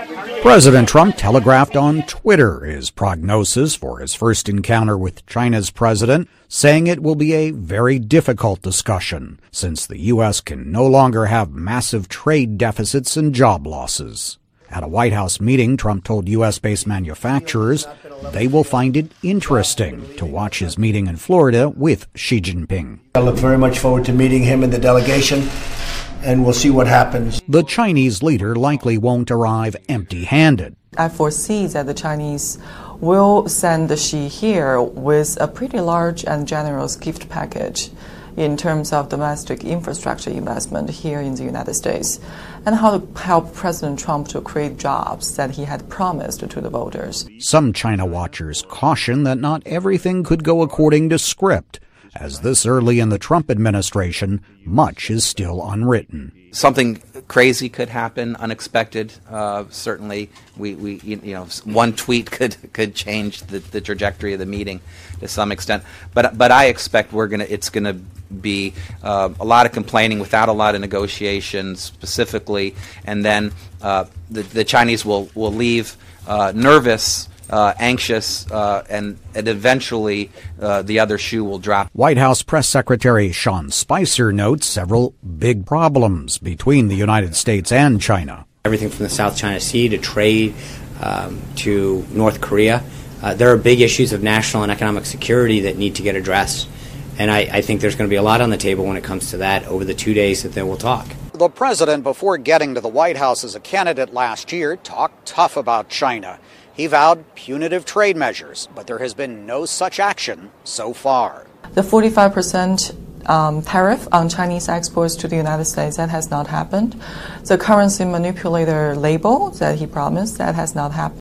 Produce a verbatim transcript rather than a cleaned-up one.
President Trump telegraphed on Twitter his prognosis for his first encounter with China's president, saying it will be a very difficult discussion since the U S can no longer have massive trade deficits and job losses. At a White House meeting, Trump told U S-based manufacturers they will find it interesting to watch his meeting in Florida with Xi Jinping. I look very much forward to meeting him and the delegation, and we'll see what happens. The Chinese leader likely won't arrive empty-handed. I foresee that the Chinese will send Xi here with a pretty large and generous gift package in terms of domestic infrastructure investment here in the United States, and how to help President Trump to create jobs that he had promised to the voters. Some China watchers caution that not everything could go according to script, as this early in the Trump administration, much is still unwritten. Something crazy could happen, unexpected. Uh, certainly, we, we you know one tweet could could change the, the trajectory of the meeting to some extent. But but I expect we're gonna it's gonna be uh, a lot of complaining without a lot of negotiations specifically, and then uh, the the Chinese will will leave uh, nervous. Uh, anxious, uh, and, and eventually uh, the other shoe will drop. White House Press Secretary Sean Spicer notes several big problems between the United States and China. Everything from the South China Sea to trade um, to North Korea. Uh, there are big issues of national and economic security that need to get addressed. And I, I think there's going to be a lot on the table when it comes to that over the two days that they will talk. The president, before getting to the White House as a candidate last year, talked tough about China. He vowed punitive trade measures, but there has been no such action so far. The forty-five percent um, tariff on Chinese exports to the United States, that has not happened. The currency manipulator label that he promised, that has not happened.